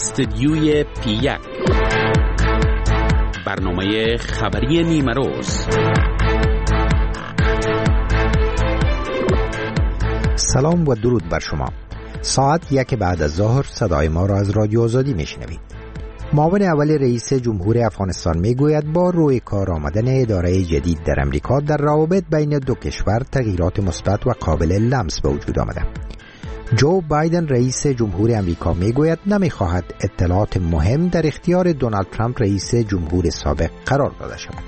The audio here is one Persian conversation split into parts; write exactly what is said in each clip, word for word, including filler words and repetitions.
استدیوی پی یک، برنامه خبری نیمه روز. سلام و درود بر شما. ساعت یک بعد از ظهر صدای ما را از رادیو آزادی میشنوید. معاون اول رئیس جمهور افغانستان میگوید با روی کار آمدن اداره جدید در امریکا در روابط بین دو کشور تغییرات مثبت و قابل لمس به وجود آمده. جو بایدن رئیس جمهور امریکا میگوید نمیخواهد اطلاعات مهم در اختیار دونالد ترامپ رئیس جمهور سابق قرار داده شود.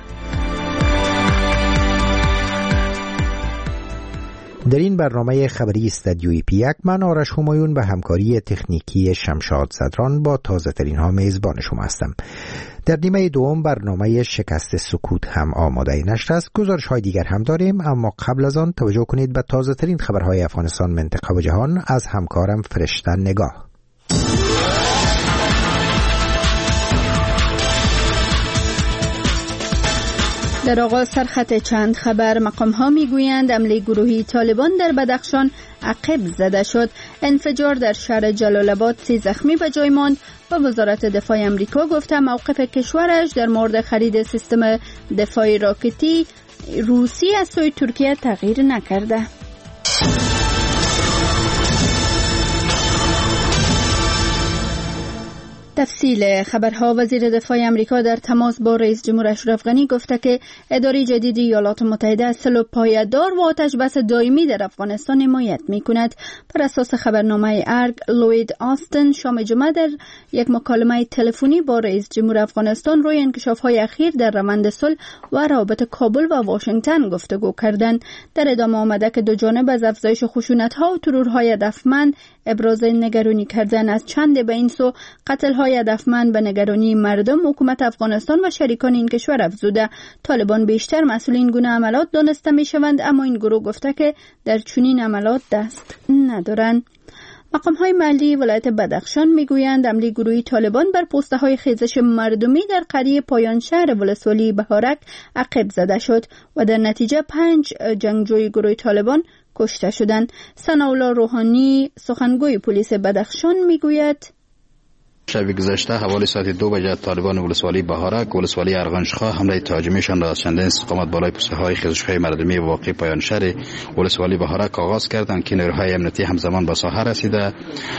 در این برنامه خبری استدیوی پی یک من آرش همایون به همکاری تکنیکی شمشاد صدران با تازه ترین ها میزبان شما هستم. در نیمه دوم برنامه شکست سکوت هم آماده نشر است. گزارش های دیگر هم داریم، اما قبل از آن توجه کنید به تازه ترین خبرهای افغانستان، منطقه و جهان از همکارم فرشته نگاه. در آغاز سرخط چند خبر. مقام ها می گویند حمله گروهی طالبان در بدخشان عقب زده شد. انفجار در شهر جلال آباد، سی زخمی به جای ماند و وزارت دفاع امریکا گفته موقف کشورش در مورد خرید سیستم دفاع راکتی روسی از سوی ترکیه تغییر نکرده. تفصیل خبرها. وزیر دفاع امریکا در تماس با رئیس جمهور اشرف غنی گفته که اداره جدید ایالات متحده از صلح پایدار و آتش بس دائمی در افغانستان حمایت می‌کند. بر اساس خبرنامه ارگ، لوید آستن شام جمعه در یک مکالمه تلفنی با رئیس جمهور افغانستان روی انکشاف‌های اخیر در روند صلح و روابط کابل و واشنگتن گفتگو کردند. در ادامه آمده که دو جانب از افزایش خشونت‌ها و ترورهای هدفمند ابراز نگرانی کردن. از چند به این سو قتل‌های هدفمند به نگرانی مردم، حکومت افغانستان و شریکان این کشور افزوده. طالبان بیشتر مسئول این گونه عملات دانسته می‌شوند، اما این گروه گفته که در چنین عملات دست ندارند. مقام‌های محلی ولایت بدخشان میگویند حمله گروهی طالبان بر پسته‌های خیزش مردمی در قریه پایان شهر ولسوالی بهارک عقب زده شد و در نتیجه پنج جنگجوی گروه طالبان کشته شدند. ثناءالله روحانی سخنگوی پلیس بدخشان میگوید شب گذشته حوالی ساعت دو بجه طالبان ولسوالی بهارک، ولسوالی ارغنشخا حمله تهاجمیشان را از چندین استقامت بالای پسته‌های خیزش‌های مردمی واقع پایان شهر ولسوالی بهارک آغاز کردند که نیروهای امنیتی همزمان به ساحه رسیده.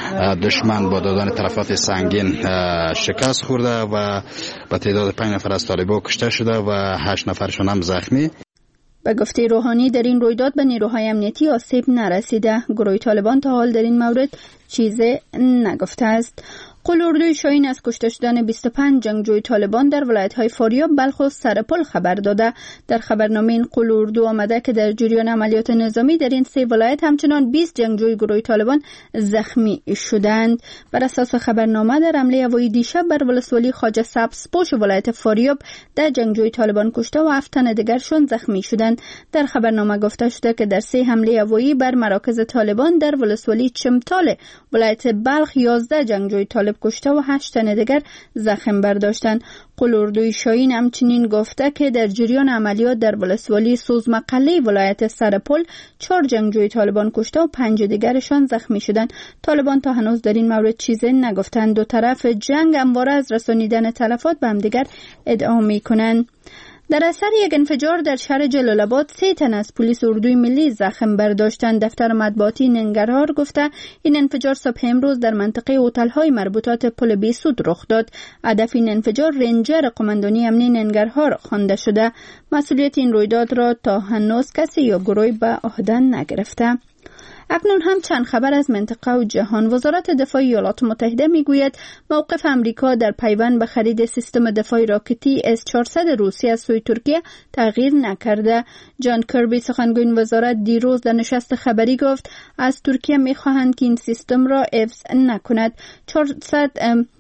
دشمن با دادن تلفات سنگین شکست خورده و به تعداد پنج نفر از طالبان کشته شده و هشت نفرشان هم زخمی. به گفته روحانی در این رویداد به نیروهای امنیتی آسیب نرسیده. گروه طالبان تا حال در این مورد چیزی نگفته است. قلوردوی شاهین از کشته شدن بیست و پنج جنگجوی طالبان در ولایت‌های فاریاب، بلخ و سرپل خبر داده. در خبرنامه این قلوردو آمده که در جریان عملیات نظامی در این سه ولایت همچنان بیست جنگجوی گروه طالبان زخمی شدند. بر اساس خبرنامه در حمله هوایی دیشب بر ولسوالی خواجه سبزپوش ولایت فاریاب ده جنگجوی طالبان کشته و هفت تن دیگرشون زخمی شدند. در خبرنامه گفته شده که در سه حمله هوایی بر مراکز طالبان در ولسوالی چمتال ولایت بلخ یازده جنگجوی طالب کشته و هشت تن دیگر زخم برداشتند. قلوردوی شاهین همچنین گفته که در جریان عملیات در ولسوالی سوزمقله ولایت سرپل چهار جنگجوی طالبان کشته و پنج دیگرشان زخمی شدند. طالبان تا هنوز در این مورد چیزی نگفتند. دو طرف جنگ همواره از رسانیدن تلفات به همدیگر ادعا می‌کنند. در اثر یک انفجار در شهر جلال آباد سه تن از پلیس اردوی ملی زخم برداشتند. دفتر مطبوعاتی ننگرهار گفته این انفجار صبح امروز در منطقه هتل‌های مربوطات پل بیسود رخ داد. هدف این انفجار رنجر قماندانی امنی ننگرهار خوانده شده. مسئولیت این رویداد را تا هنوز کسی یا گروهی به عهده نگرفته. اکنون هم چند خبر از منطقه و جهان. وزارت دفاع ایالات متحده میگوید موقف امریکا در پیوند به خرید سیستم دفاع راکتی اس چهارصد روسی از سوی ترکیه تغییر نکرده. جان کربی سخنگوی وزارت دیروز در نشست خبری گفت از ترکیه میخواهند که این سیستم را حفظ نکند. چهارصد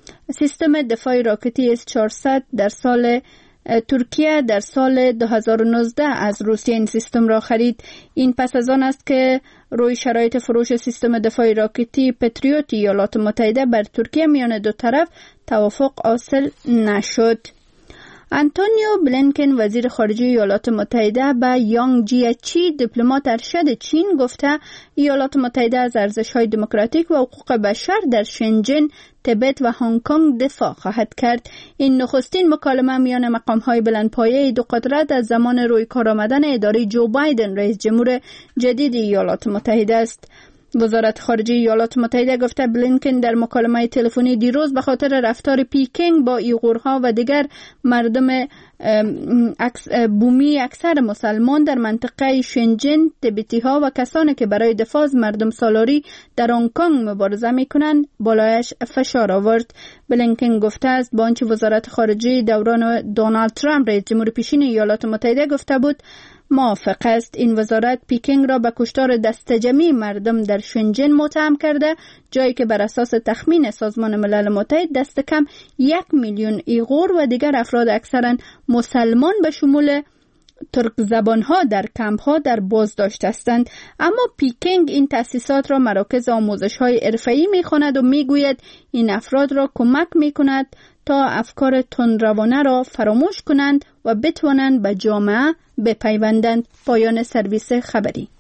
سیستم دفاع راکتی اس چهارصد در سال ترکیه در سال دو هزار و نوزده از روسیه این سیستم را خرید. این پس از آن است که روی شرایط فروش سیستم دفاع راکتی پتریوت ایالات متحده بر ترکیه میان دو طرف توافق حاصل نشد. آنتونیو بلینکن وزیر خارجه ایالات متحده به یانگ جیچی دیپلمات ارشد چین گفته ایالات متحده از ارزش‌های دموکراتیک و حقوق بشر در شنجن، تبت و هنگ کنگ دفاع خواهد کرد. این نخستین مکالمه میان مقام‌های بلندپایه دو قدرت از زمان روی کار آمدن اداره جو بایدن رئیس جمهور جدید ایالات متحده است. وزارت خارجه ایالات متحده گفته بلینکن در مکالمه تلفنی دیروز به خاطر رفتار پیکنگ با ایغورها و دیگر مردم اکس بومی اکثر مسلمان در منطقه شنجن، تبتی ها و کسانی که برای دفاع از مردم سالاری در هنگ کنگ مبارزه میکنند بالایش فشار آورد. بلینکن گفته است با آنچه وزارت خارجه دوران دونالد ترامپ رئیس جمهور پیشین ایالات متحده گفته بود موافق است. این وزارت پیکنگ را به کشتار دستجمعی مردم در شنجن متهم کرده، جایی که بر اساس تخمین سازمان ملل متحد دست کم یک میلیون ایغور و دیگر افراد اکثرا مسلمان به شمول ترک زبان ها در کمپ ها در بازداشت هستند. اما پیکنگ این تأسیسات را مراکز آموزش های حرفه‌ای می خواند و می گوید این افراد را کمک می کند تا افکار تندروانه را فراموش کنند و بتوانند به جامعه بپیوندند. پایان سرویس خبری.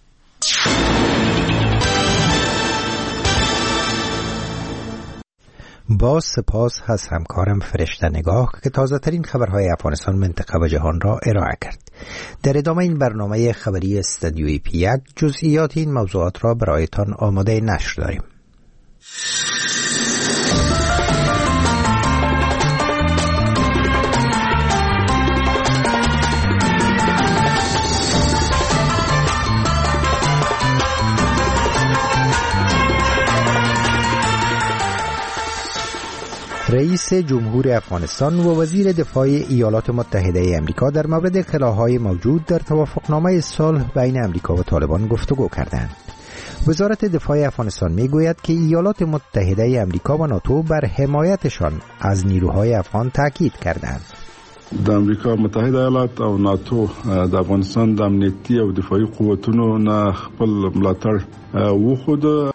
با سپاس از همکارم فرشته نگاه که تازه ترین خبرهای افغانستان، منطقه و جهان را ارائه کرد. در ادامه این برنامه خبری استودیوی پی یک جزئیات این موضوعات را برایتان آماده نشر داریم. رئیس جمهور افغانستان و وزیر دفاع ایالات متحده امریکا در مورد خلاهای موجود در توافقنامه صلح بین امریکا و طالبان گفتگو کردند. وزارت دفاع افغانستان میگوید که ایالات متحده امریکا و ناتو بر حمایتشان از نیروهای افغان تاکید کردند. د امریکا متحده ایالات او ناتو د افغانستان د امنیتي او دفاعي قوتونو نه خپل ملاتړ وښود.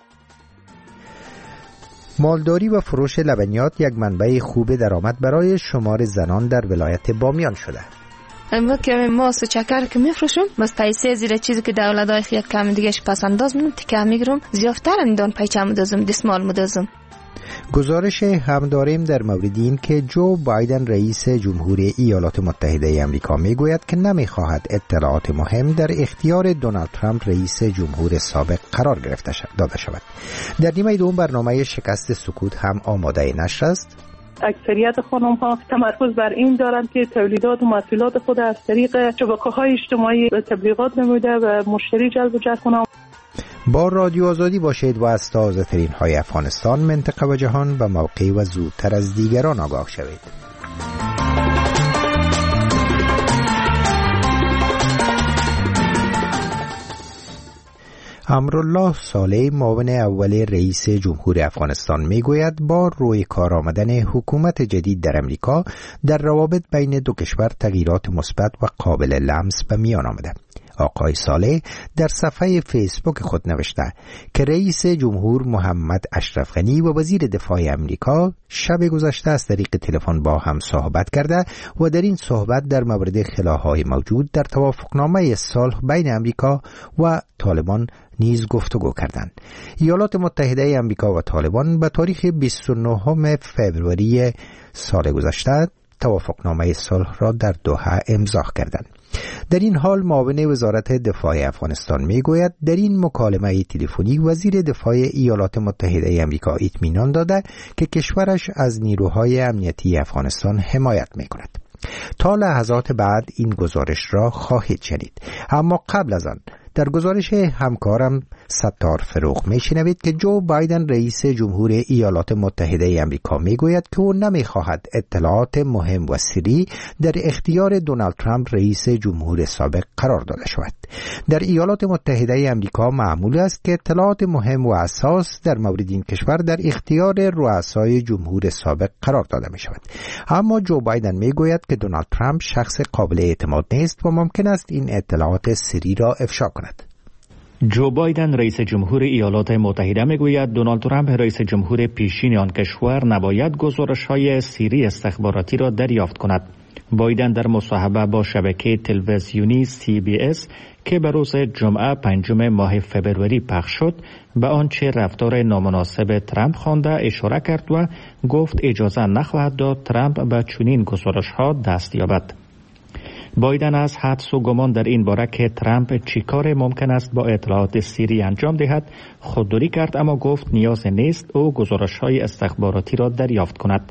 مالداری و فروش لبنیات یک منبع خوب درآمد برای شمار زنان در ولایت بامیان شده. ما که ماست و چکر که میفروشم بس پیسه زیر چیزی که دولت‌های یک کم دیگهش پس انداز می‌کنم تیکه میگیرم زیافتر اندان پیچه مدازم دستمال مدازم. گزارش هم داریم در مورد این که جو بایدن رئیس جمهور ایالات متحده آمریکا میگوید که نمیخواهد اطلاعات مهم در اختیار دونالد ترامپ رئیس جمهور سابق قرار گرفته داده شود. در نیمه دوم برنامه شکست سکوت هم آماده نشر است. اکثریت خانم ها تمرکز بر این دارند که تولیدات و محصولات خود از طریق شبکه‌های اجتماعی تبلیغات نموده و مشتری جلب و جذب کنند. با رادیو آزادی باشید و از تازه ترین های افغانستان، منطقه و جهان به موقع و زودتر از دیگران آگاه شوید. امرالله صالح معاون اول رئیس جمهور افغانستان میگوید با روی کار آمدن حکومت جدید در امریکا در روابط بین دو کشور تغییرات مثبت و قابل لمس به میان آمده. آقای صالح در صفحه فیسبوک خود نوشته که رئیس جمهور محمد اشرف غنی و وزیر دفاع امریکا شب گذشته از طریق تلفن با هم صحبت کرده و در این صحبت در مورد خلاهای موجود در توافقنامه صلح بین امریکا و طالبان نیز گفتگو کردند. ایالات متحده امریکا و طالبان به تاریخ بیست و نهم فوریه سال گذشته توافقنامه صلح را در دوحه امضا کردند. در این حال معاون وزارت دفاع افغانستان میگوید در این مکالمه تلفنی وزیر دفاع ایالات متحده آمریکا اطمینان داده که کشورش از نیروهای امنیتی افغانستان حمایت میکند. تا لحظات بعد این گزارش را خواهید شنید، اما قبل از آن در گزارش همکارم ستار فروغ میشنوید که جو بایدن رئیس جمهور ایالات متحده آمریکا میگوید که او نمیخواهد اطلاعات مهم و سری در اختیار دونالد ترامپ رئیس جمهور سابق قرار داده شود. در ایالات متحده آمریکا معمول است که اطلاعات مهم و حساس در مورد این کشور در اختیار رؤسای جمهور سابق قرار داده می شود. اما جو بایدن میگوید که دونالد ترامپ شخص قابل اعتماد نیست و ممکن است این اطلاعات سری را افشا کند. جو بایدن رئیس جمهور ایالات متحده میگوید دونالد ترامپ رئیس جمهور پیشین آن کشور نباید گزارش‌های سری استخباراتی را دریافت کند. بایدن در مصاحبه با شبکه تلویزیونی سی بی اس که به روز جمعه پنجم ماه فبروری پخش شد به آنچه رفتار نامناسب ترامپ خوانده اشاره کرد و گفت اجازه نخواهد داد ترامپ به چنین گزارش‌ها دست یابد. بایدن از حدس و گمان در این باره که ترامپ چی کار ممکن است با اطلاعات سری انجام دهد خودداری کرد، اما گفت نیاز نیست او گزارش‌های استخباراتی را دریافت کند.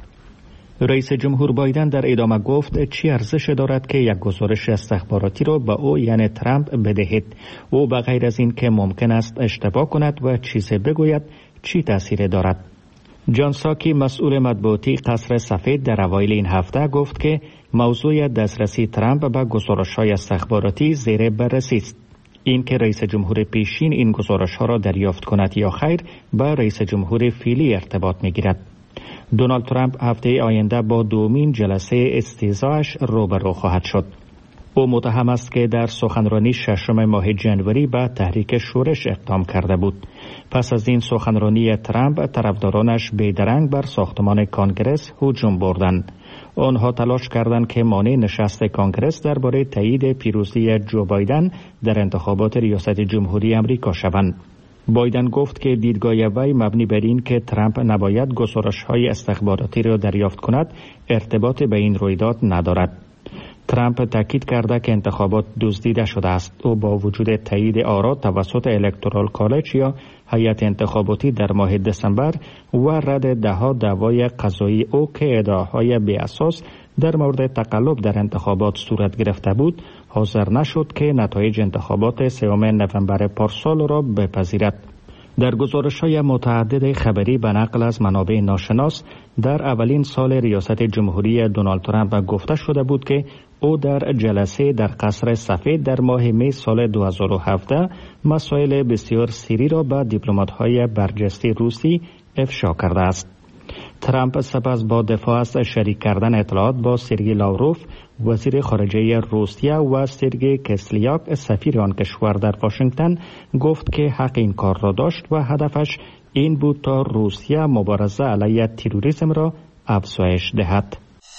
رئیس جمهور بایدن در ادامه گفت چی ارزش دارد که یک گزارش استخباراتی را به او یعنی ترامپ بدهید؟ او به غیر از این که ممکن است اشتباه کند و چیزی بگوید چی تأثیر دارد؟ جان ساکی مسئول مطبوعاتی قصر سفید در اوایل این هفته گفت که موضوع دسترسی ترامپ به گزارش‌های استخباراتی زیر بررسی است. این که رئیس جمهور پیشین این گزارش‌ها را دریافت کند یا خیر به رئیس جمهور فعلی ارتباط می‌گیرد. دونالد ترامپ هفته آینده با دومین جلسه استیضاحش روبرو خواهد شد. او متهم است که در سخنرانی ششم ماه جنوری به تحریک شورش اقدام کرده بود. پس از این سخنرانی ترامپ طرفدارانش بیدرنگ بر ساختمان کانگرس هجوم بردند. آنها تلاش کردند که مانع نشست کانگرس درباره تایید پیروزی جو بایدن در انتخابات ریاست جمهوری آمریکا شوند. بایدن گفت که دیدگاه وی مبنی بر این که ترامپ نباید گزارش‌های استخباراتی را دریافت کند ارتباط به این رویداد ندارد. ترامپ تاکید کرده که انتخابات دزدیده شده است. او با وجود تایید آرا توسط الکترال کالج یا هیئت انتخاباتی در ماه دسامبر و رد دهها دعوای قضایی او که ادعاهای بی اساس در مورد تقلب در انتخابات صورت گرفته بود، حاضر نشد که نتایج انتخابات سوم نوامبر پارسال را بپذیرد. در گزارش‌های متعدد خبری به نقل از منابع ناشناس در اولین سال ریاست جمهوری دونالد ترامپ گفته شده بود که او در جلسه در قصر سفید در ماه می سال دو هزار و هفده مسائل بسیار سری را به دیپلمات‌های برجسته روسی افشا کرده است. ترامپ سپس با دفاع از شریک کردن اطلاعات با سرگئی لاوروف وزیر خارجه روسیه و سرگئی کسلیاک سفیر آن کشور در واشنگتن گفت که حق این کار را داشت و هدفش این بود تا روسیه مبارزه علیه تروریسم را افزایش دهد.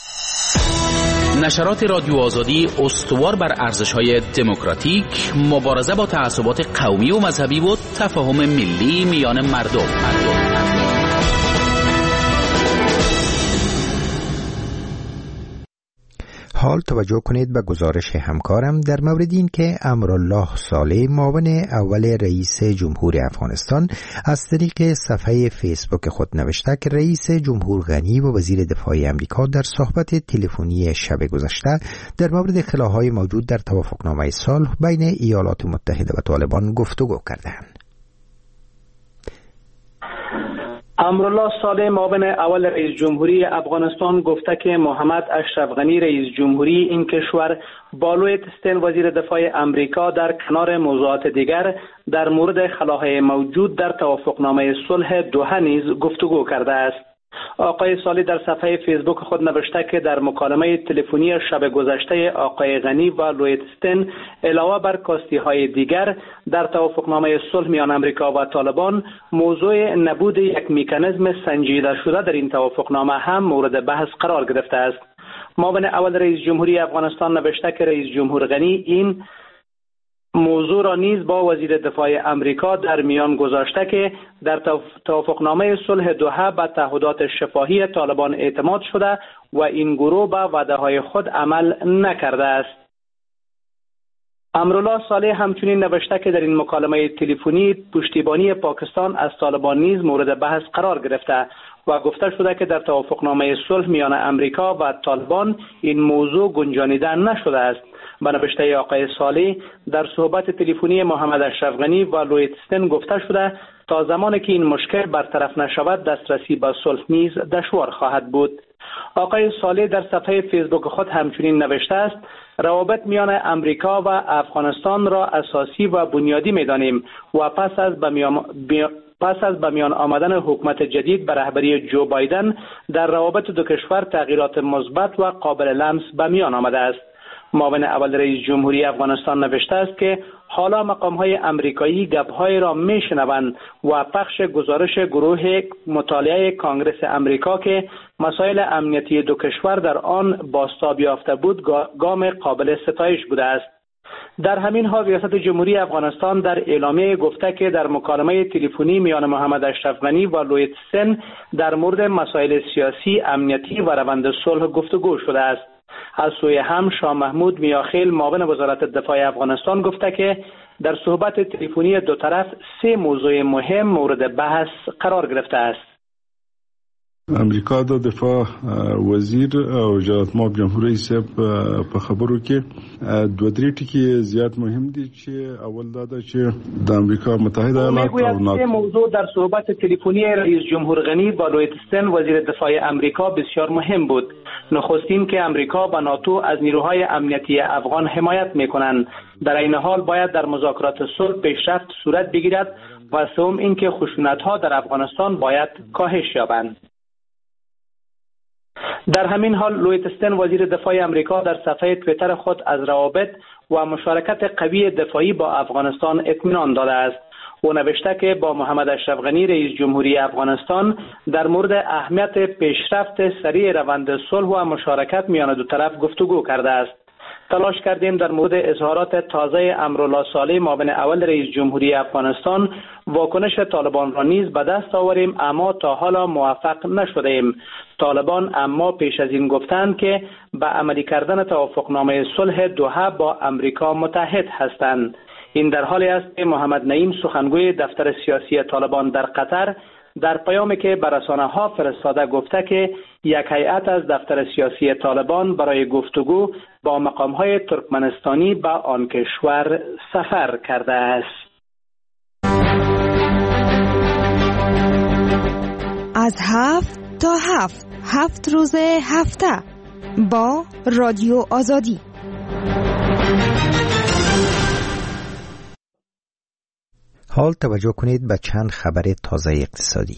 نشرات رادیو آزادی استوار بر ارزش‌های دموکراتیک، مبارزه با تعصبات قومی و مذهبی و تفاهم ملی میان مردم. مردم. حال توجه کنید به گزارش همکارم در مورد این که امرالله صالح معاون اول رئیس جمهور افغانستان از طریق صفحه فیسبوک خود نوشته که رئیس جمهور غنی و وزیر دفاع امریکا در صحبت تلفنی شب گذشته در مورد خلاهای موجود در توافقنامه صلح بین ایالات متحده و طالبان گفتگو کردند. امرالله صالح معاون اول رئیس جمهوری افغانستان گفته که محمد اشرف غنی رئیس جمهوری این کشور با لوید استن وزیر دفاع امریکا در کنار موضوعات دیگر در مورد خلاهای موجود در توافقنامه صلح دوحه نیز گفتگو کرده است. آقای صالح در صفحه فیسبوک خود نوشته که در مکالمه تلفنی شب گذشته آقای غنی و لوید استن علاوه بر کاستی‌های دیگر در توافقنامه صلح میان امریکا و طالبان موضوع نبود یک مکانیزم سنجیده شده در این توافقنامه هم مورد بحث قرار گرفته است. معاون اول رئیس جمهوری افغانستان نوشته که رئیس جمهور غنی این موضوع را نیز با وزیر دفاع امریکا در میان گذاشته که در توافقنامه صلح دوحه به تعهدات شفاهی طالبان اعتماد شده و این گروه به وعده‌های خود عمل نکرده است. امرالله صالح همچنین نوشته که در این مکالمه تلفنی پشتیبانی پاکستان از طالبان نیز مورد بحث قرار گرفته و گفته شده که در توافقنامه صلح میان امریکا و طالبان این موضوع گنجانیده نشده است. به نوشته آقای صالح در صحبت تلفنی محمد اشرف غنی و لوید استن گفته شده تا زمانی که این مشکل برطرف نشود دسترسی به صلح نیز دشوار خواهد بود. آقای صالح در صفحه فیسبوک خود همچنین نوشته است روابط میان امریکا و افغانستان را اساسی و بنیادی می‌دانیم و پس از به میان پس از به میان آمدن حکومت جدید به رهبری جو بایدن در روابط دو کشور تغییرات مثبت و قابل لمس به میان آمده است. معاون اول رئیس جمهوری افغانستان نوشته است که حالا مقام‌های امریکایی گپ‌های را می‌شنوند و پخش گزارش گروه مطالعه کانگرس امریکا که مسائل امنیتی دو کشور در آن بازتاب یافته بود گام قابل ستایش بوده است. در همین حال ریاست جمهوری افغانستان در اعلامیه گفته که در مکالمه تلفنی میان محمد اشرف غنی و لویت سن در مورد مسائل سیاسی، امنیتی و روند صلح گفتگو شده است. از سوی هم شاه محمود میاخیل معاون وزارت دفاع افغانستان گفته که در صحبت تلفنی دو طرف سه موضوع مهم مورد بحث قرار گرفته است. امریکا د دفاع وزیر او جناب ماب جمهوریت صاحب په خبرو کې دوه درې ټکي زیات مهم دي چې اول دا ده چې د امریکا متحده ایالات او ناتو موضوع در صحبت تلفنی رئیس جمهور غنی با لویت استن وزیر دفاع امریکا بسیار مهم بود. نخستین که امریکا و ناتو از نیروهای امنیتی افغان حمایت میکنند. در این حال باید در مذاکرات صلح پیشرفت صورت بگیرد و سوم اینکه خشونت‌ها در افغانستان باید کاهش یابند. در همین حال لویت استن وزیر دفاع امریکا در صفحه توییتر خود از روابط و مشارکت قوی دفاعی با افغانستان اطمینان داده است. او نوشته که با محمد اشرف غنی رئیس جمهوری افغانستان در مورد اهمیت پیشرفت سریع روند صلح و مشارکت میان دو طرف گفتگو کرده است. تلاش کردیم در مورد اظهارات تازه امرالله صالح معاون اول رئیس جمهوری افغانستان واکنش طالبان را نیز به دست آوریم، اما تا حالا موفق نشدیم. طالبان اما پیش از این گفتند که به عملی کردن توافقنامه صلح دوحه با امریکا متحد هستند. این در حالی است که محمد نعیم سخنگوی دفتر سیاسی طالبان در قطر در پیامی که به رسانه‌ها فرستاده گفته که یک هیئت از دفتر سیاسی طالبان برای گفتگو با مقام‌های ترکمنستانی به آن کشور سفر کرده است. از هفت تا هفت هفت روز هفته با رادیو آزادی. حال توجه کنید به چند خبر تازه اقتصادی.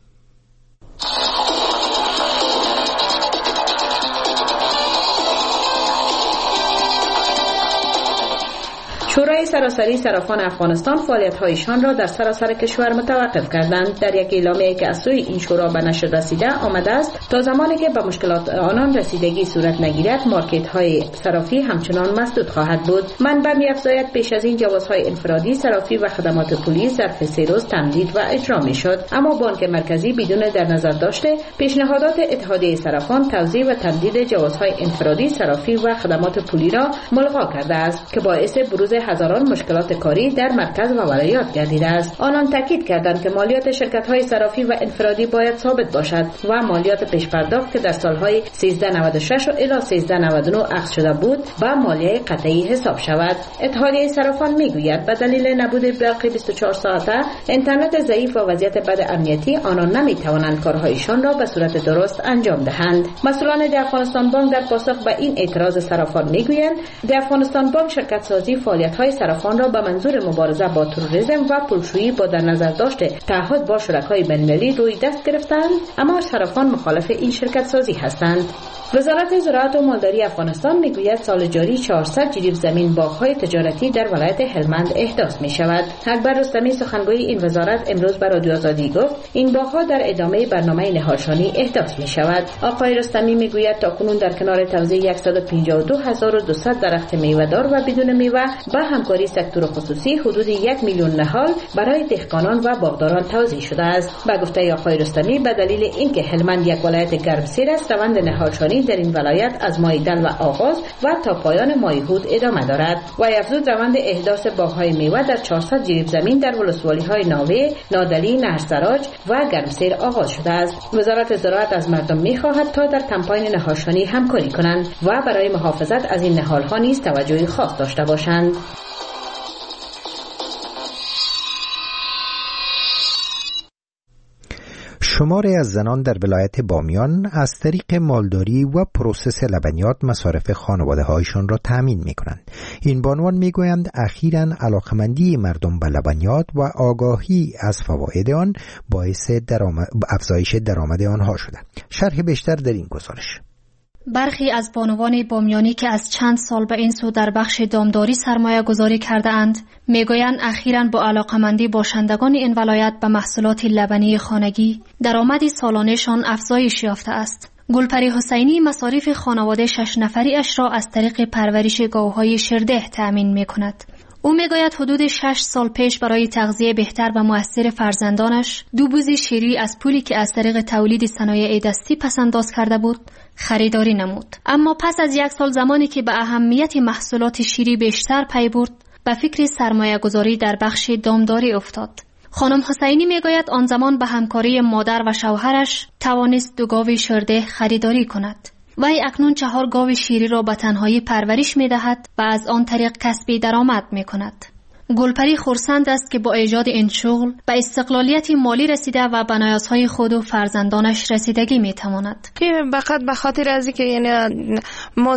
شورای سراسری صرافان افغانستان فعالیت‌هایشان را در سراسر کشور متوقف کردند. در یک اعلامیه که از سوی این شورا به نشر رسیده آمده است تا زمانی که به مشکلات آنان رسیدگی صورت نگیرد مارکت‌های صرافی همچنان مسدود خواهد بود. منبع می‌افزاید پیش از این جوازهای انفرادی صرافی و خدمات پولی ظرف سه روز تمدید و اجرا می‌شد، اما بانک مرکزی بدون در نظر داشته پیشنهادات اتحادیه صرافان توزیع و تمدید جوازهای انفرادی صرافی و خدمات پولی را ملغا کرده است که باعث بروز هزاران مشکلات کاری در مرکز و ولایات گردیده است. آنان تاکید کردند که مالیات شرکت‌های صرافی و انفرادی باید ثابت باشد و مالیات پیش پرداخت که در سال‌های سیزده نود و شش و الی سیزده نود و نه اخذ شده بود با مالیه قطعی حساب شود. اتحادیه صرافان میگوید به دلیل نبود برق بیست و چهار ساعته، اینترنت ضعیف و وضعیت بد امنیتی آنان نمی‌توانند کارهایشان را به صورت درست انجام دهند. مسئولان د افغانستان بانک در پاسخ به این اعتراض صرافان میگویند د افغانستان بانک شرکت سازی فعالیت‌های صرافان را به منظور مبارزه با تروریسم و پولشویی با در نظر داشته تعهد با شرکای بین‌المللی روی دست گرفتند، اما صرافان مخالف این شرکت سازی هستند. وزارت زراعت و مالداری افغانستان میگوید سال جاری چهارصد جریب زمین باغ‌های تجارتی در ولایت هلمند احداث می شود. اکبر رستمی سخنگوی این وزارت امروز به رادیو آزادی گفت این باغ‌ها در ادامه برنامه نهالشانی احداث می شود. آقای رستمی میگوید تاکنون در کنار توزیع صد و پنجاه و دو هزار و دویست درخت میوه‌دار و بدون میوه با همکاری سکتور خصوصی حدود یک میلیون نهال برای دهقانان و باغداران توزیع شده است. با گفته آقای رستمی به دلیل اینکه هلمند یک ولایت گرمسیر است، روند نهالشانی در این ولایت از ماه دل و آغاز و تا پایان ماه هود ادامه دارد. و افزود روند احداث باغ‌های میوه در چهارصد جریب زمین در ولسوالی‌های ناوه، نادلی، نهرسراج و گرمسیر آغاز شده است. وزارت زراعت از مردم می‌خواهد تا در کمپاین نهالشانی همکاری کنند و برای محافظت از این نهال‌ها نیز توجه خاص داشته باشند. شماری از زنان در ولایت بامیان از طریق مالداری و پروسس لبنیات مصارف خانواده‌هایشان را تامین می‌کنند. این بانوان می‌گویند اخیراً علاقمندی مردم به لبنیات و آگاهی از فواید آن باعث درآمد افزایش درآمد آنها شده. شرح بیشتر در این گزارش. برخی از بانوان بامیانی که از چند سال به این سو در بخش دامداری سرمایه گذاری کرده اند میگویند اخیراً با علاقمندی باشندگان این ولایت به محصولات لبنی خانگی درآمد سالانه‌شان افزایش یافته است. گلپری حسینی مصارف خانواده شش نفری اش را از طریق پرورش گاوهای شرده تأمین می کند. او میگوید حدود شش سال پیش برای تغذیه بهتر و مؤثر فرزندانش دو بوز شیری از پولی که از طریق تولید صنایع دستی پسنداز کرده بود خریداری نمود. اما پس از یک سال زمانی که به اهمیت محصولات شیری بیشتر پی برد به فکر سرمایه گذاری در بخش دامداری افتاد. خانم حسینی میگوید آن زمان به همکاری مادر و شوهرش توانست دو گاو شرده خریداری کند. وی اکنون چهار گاو شیری را به تنهایی پرورش می دهد و از آن طریق کسب درآمد می کند. گلپری خرسند است که با ایجاد این شغل به استقلالیت مالی رسیده و به نیازهای خود و فرزندانش رسیدگی می تواند. که فقط به خاطر از اینکه یعنی ما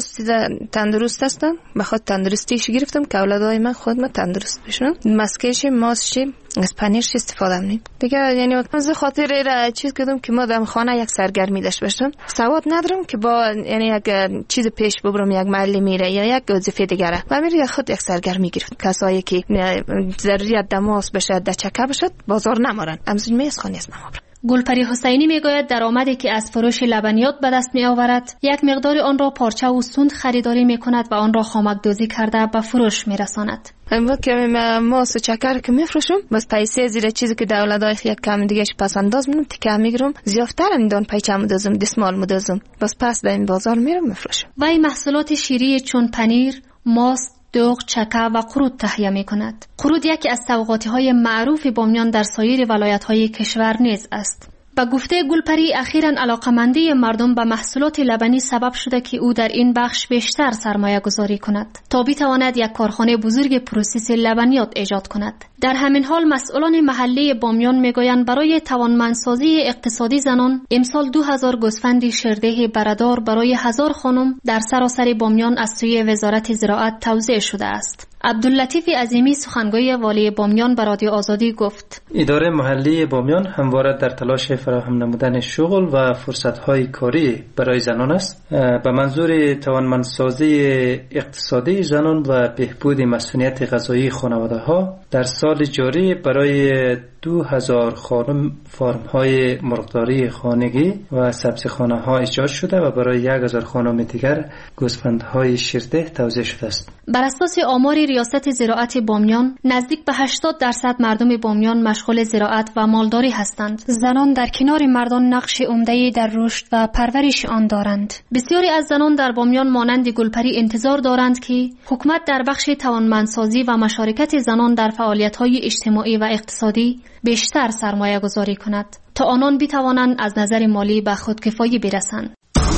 تندرست هستم، به خاطر تندرستیش گرفتم که اولادای من خودم تندرست بشن. مسکش ماست از پنیرش استفاده کنیم دیگه. یعنی از خاطر را چیز کردم که ما در خانه یک سرگرمی داشته باشم. سواد ندارم که با یعنی یک چیز پیش ببرم، یک محلی میره یا یک وظیفه دیگه و میره خود یک سرگرمی گرفت. کسایی که ضروریت دماس بشه دچکه بشه بازار نمارن امزون میز خانه است نمارن. گلپری حسینی میگوید درآمدی که از فروش لبنیات به دست می آورد یک مقدار آن را پارچه و سوند خریداری می کند و آن را خامک دوزی کرده به فروش می رساند. اما که ماست و چکر که میفروشم بس پیسه زیر چیزی که دولتای یک کم دیگه پس انداز میکنم تیکه میگیرم زیافتر اندون پیچه مدازم دستمال مدازم بس پس به این بازار میرم میفروشم. وی محصولات شیری چون پنیر، ماست، دوغ، چکه و قرود تهیه می کند. قرود یکی از سوغاتی های معروف بامیان در سایر ولایت های کشور نیز است. با گفته گلپری اخیراً علاقمندی مردم به محصولات لبنی سبب شده که او در این بخش بیشتر سرمایه گذاری کند تا بتواند یک کارخانه بزرگ پروسس لبنیات ایجاد کند. در همین حال مسئولان محلی بامیان میگویند برای توانمندسازی اقتصادی زنان امسال دو هزار گوسفند شرده برادر برای هزار خانم در سراسر بامیان از سوی وزارت زراعت توزیع شده است. عبداللطیف عظیمی سخنگوی والی بامیان به رادیو آزادی گفت اداره محلی بامیان همواره در تلاش فراهم نمودن شغل و فرصت‌های کاری برای زنان است به منظور توانمندسازی اقتصادی زنان و بهبود مسئولیت غذایی خانواده‌ها. در سال جاری برای دو هزار خانم فارم‌های مرغداری خانگی و سبزیخانه‌ها ایجاد شده و برای یک هزار خانم دیگر گوسفندهای شرده توزیع شده است. بر اساس آمار ریاست زراعت بامیان نزدیک به هشتاد درصد مردم بامیان مشغول زراعت و مالداری هستند. زنان در کنار مردان نقش عمده‌ای در رشد و پرورش آن دارند. بسیاری از زنان در بامیان مانند گلپری انتظار دارند که حکومت در بخش توانمندسازی و مشارکت زنان در فعالیت‌های اجتماعی و اقتصادی بیشتر سرمایه گذاری کند تا آنان بتوانند از نظر مالی به خودکفایی برسند.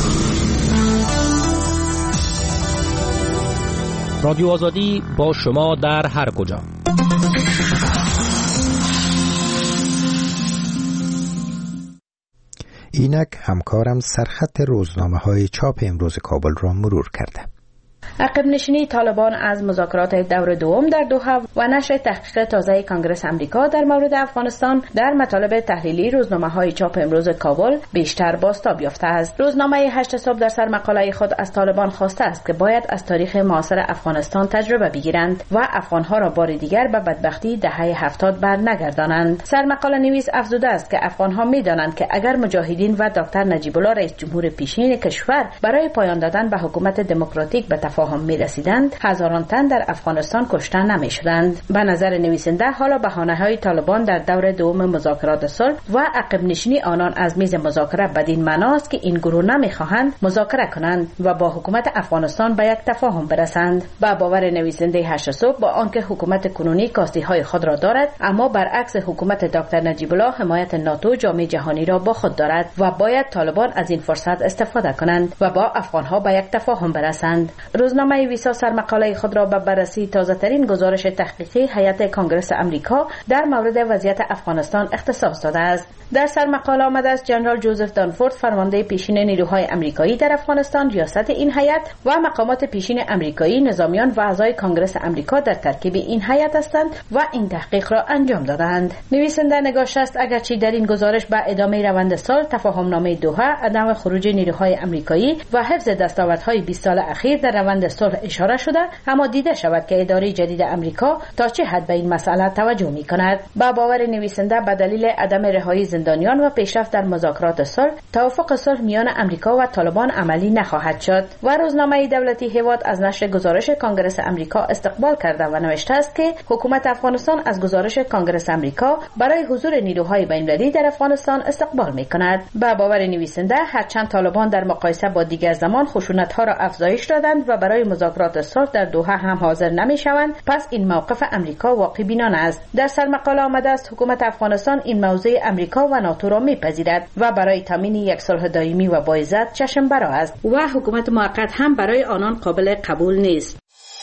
رادیو آزادی با شما در هر کجا. اینک همکارم سرخط روزنامه های چاپ امروز کابل را مرور کرده. عقب نشینی طالبان از مذاکرات دور دوم در دوحه و نشر تحقیق تازه کانگرس امریکا در مورد افغانستان در مطالب تحلیلی روزنامه‌های چاپ امروز کابل بیشتر بازتاب یافته است. روزنامه هشت صبح در سر مقاله خود از طالبان خواسته است که باید از تاریخ معاصر افغانستان تجربه بگیرند و افغانها را بار دیگر به بدبختی دهه هفتاد بر نگردانند. سر مقاله نویس افزوده است که افغانها می‌دانند که اگر مجاهدین و دکتر نجیب الله رئیس جمهور پیشین کشور برای پایان دادن به حکومت دموکراتیک به تفاهم می رسیدند هزاران تن در افغانستان کشته نمی شدند. به نظر نویسنده حالا بهانه های طالبان در دور دوم مذاکرات صلح و عقب نشینی آنان از میز مذاکره بدین معناست که این گروه نمی خواهند مذاکره کنند و با حکومت افغانستان به یک تفاهم برسند. با باور نویسنده هشت صبح با آنکه حکومت کنونی کاستی های خود را دارد اما برعکس حکومت دکتر نجیب الله حمایت ناتو جامعه جهانی را با خود دارد و باید طالبان از این فرصت استفاده کنند و با افغانها به یک تفاهم برسند. روز روزنامه ویسا سرمقاله خود را به بررسی تازه ترین گزارش تحقیقی هیئت کنگره آمریکا در مورد وضعیت افغانستان اختصاص داده است. در سرمقاله آمده است جنرال جوزف دانفورد، فرمانده پیشین نیروهای آمریکایی در افغانستان، ریاست این هیئت و مقامات پیشین آمریکایی، نظامیان و اعضای کنگره آمریکا در ترکیب این هیئت هستند و این تحقیق را انجام دادند. نویسنده نگاشته است اگرچه در این گزارش به ادامه روند صلح، تفاهم‌نامه دوحه، عدم خروج نیروهای آمریکایی و حفظ دستاوردهای بیست سال اخیر در روند صلح اشاره شده، اما دیده شود که اداره جدید آمریکا تا چه حد به این مسئله توجه می‌کند. با باور نویسنده به دلیل عدم رهایی زندانیان و پیشرفت در مذاکرات صلح، توافق صلح میان آمریکا و طالبان عملی نخواهد شد. و روزنامه دولتی هیواد از نشر گزارش کنگره آمریکا استقبال کرده و نوشته است که حکومت افغانستان از گزارش کنگره آمریکا برای حضور نیروهای بین‌المللی در افغانستان استقبال می‌کند. با باور نویسنده هرچند طالبان در مقایسه با دیگر زمان خشونت‌ها را افزایش دادند و برای مذاکرات صلح در دوحه هم حاضر نمی‌شوند، پس این موقف آمریکا واقع بینانه است. در سرمقاله آمده است حکومت افغانستان این موضع آمریکا و ناتو را می‌پذیرد و برای تامین یک صلح دائمی و باعزت چشم برا است و حکومت موقت هم برای آنان قابل قبول نیست.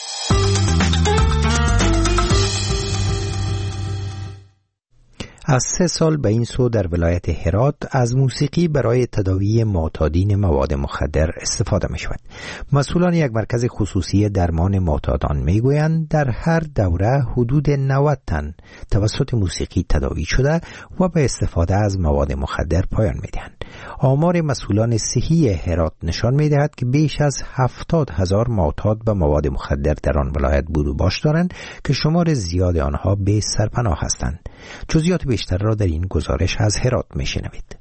از سه سال به این سو در ولایت هرات از موسیقی برای تداوی معتادین مواد مخدر استفاده می شود. مسئولان یک مرکز خصوصی درمان معتادان می گویند در هر دوره حدود نود تن توسط موسیقی تداوی شده و به استفاده از مواد مخدر پایان می دهند. آمار مسئولان صحی هرات نشان می دهد که بیش از هفتاد هزار معتاد به مواد مخدر در آن ولایت بود و باش دارند که شمار زیاد آنها به سرپناه هستند. جزئیات بیشتر را در این گزارش از هرات میشنوید.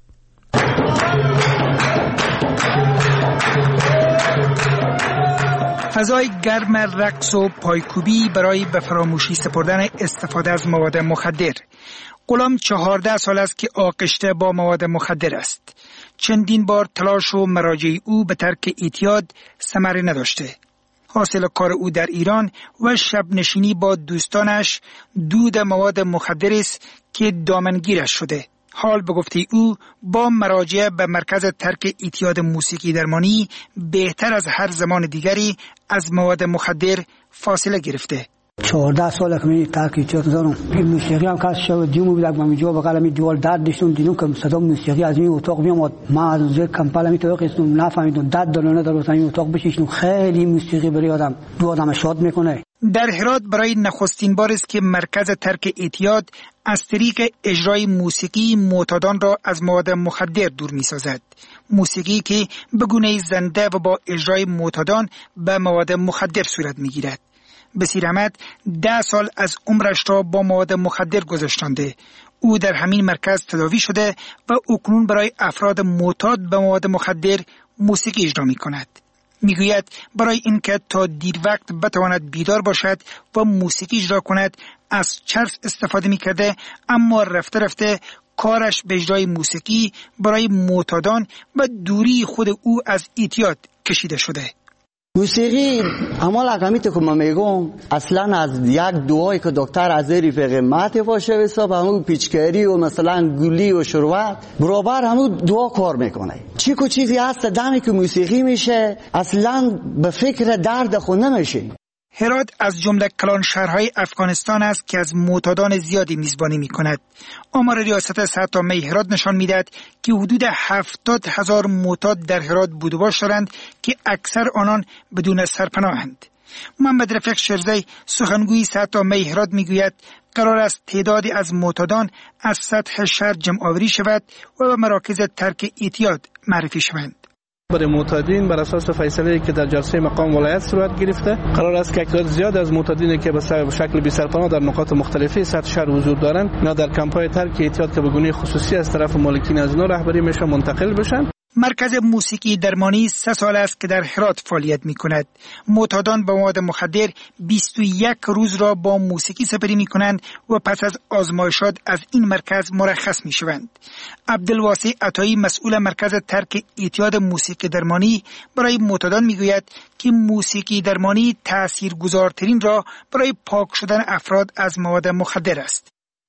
فضای گرم رقص و پایکوبی برای به فراموشی سپردن استفاده از مواد مخدر. غلام چهارده سال است که آغشته با مواد مخدر است. چندین بار تلاش و مراجع او به ترک اعتیاد ثمر نداشته. حاصل کار او در ایران و شب نشینی با دوستانش دود مواد مخدر است که دامنگیرش شده. حال به گفته او با مراجعه به مرکز ترک اعتیاد موسیقی درمانی بهتر از هر زمان دیگری از مواد مخدر فاصله گرفته. چهارده ساله که من ترک اعتیاد دارم. این موسیقی هم کاش شو دیمو بیاد با میجو بغل می دیوال داد داشتم دیدم که صدا موسیقی از این اتاق میومد. ما از زیر کمپالا می تو قسم نفهمیدم داد دلونه در این اتاق بشینم. خیلی موسیقی برای آدم دو آدم شاد میکنه. در هرات برای نخستین بار است که مرکز ترک اعتیاد از طریق اجرای موسیقی معتادان را از مواد مخدر دور می سازد. موسیقی که به گونه زنده و با اجرای معتادان به مواد مخدر صورت می گیرد. بصیر احمد ده سال از عمرش را با مواد مخدر گذاشتنده. او در همین مرکز تداوی شده و اکنون برای افراد معتاد به مواد مخدر موسیقی اجرا می کند. می گوید برای اینکه تا دیر وقت بتواند بیدار باشد و موسیقی اجرا کند از چرس استفاده می کرده، اما رفته رفته کارش به اجرای موسیقی برای معتادان و دوری خود او از اعتیاد کشیده شده. موسیقی اما لقمیت که من میگم اصلا از یک دعایی که دکتر از رفیق مات باشه حساب همون پیچکاری و مثلا گلی و شروعات برابر همون دعا کار میکنه. چی کو چیزی هست دمی که موسیقی میشه اصلا به فکر درد خود نمیشه. هرات از جمله کلان شهرهای افغانستان است که از معتادان زیادی میزبانی میکند. آمار ریاست صحت عامه هرات نشان میدهد که حدود هفتاد هزار معتاد در هرات بود و باش دارند که اکثر آنان بدون سرپناهند. محمد رفیق شرزی سخنگوی صحت عامه هرات میگوید قرار است تعدادی از معتادان از سطح شهر جمع آوری شود و به مراکز ترک اعتیاد معرفی شوند. برای معتادین بر اساس فیصله که در جلسه مقام ولایت صورت گرفته قرار است که تعداد زیاد از معتادینی که به شکل بی سرپناه در نقاط مختلفی سطح شهر حضور دارند نه در کمپ‌های ترک اعتیاد که به گونه خصوصی از طرف مالکین از اینا رهبری میشه منتقل بشن. مرکز موسیقی درمانی سه سال است که در هرات فعالیت می کند. معتادان با مواد مخدر بیست و یک روز را با موسیقی سپری می کنند و پس از آزمایشات از این مرکز مرخص می شوند. عبدالواسع عطایی مسئول مرکز ترک اعتیاد موسیقی درمانی برای معتادان می گوید که موسیقی درمانی تاثیرگذارترین را برای پاک شدن افراد از مواد مخدر است.